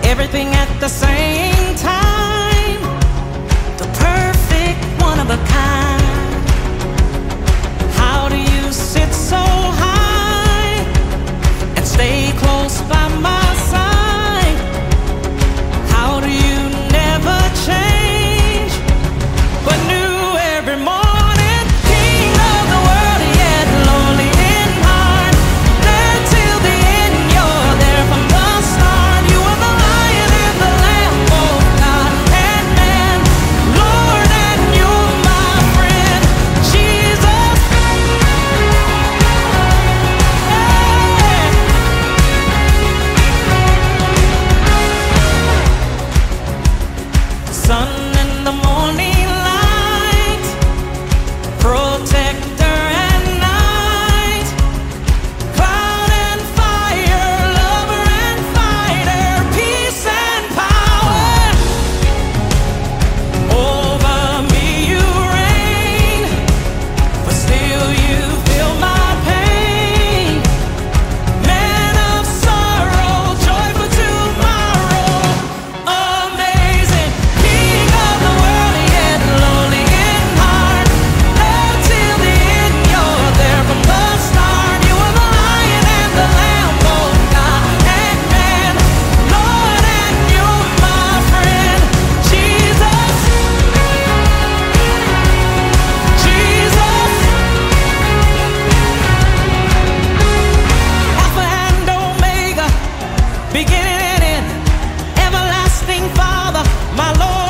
everything at the same time, the perfect one of a kind. How do you sit so high and stay close by my side? How do you never change, but new every morning? Sun in the morning light, protector at night, cloud and fire, lover and fighter, peace and power. Over me you reign, but still you feel my pain. Man of sorrow, joy for tomorrow, amazing. Beginning and end, everlasting Father, my Lord.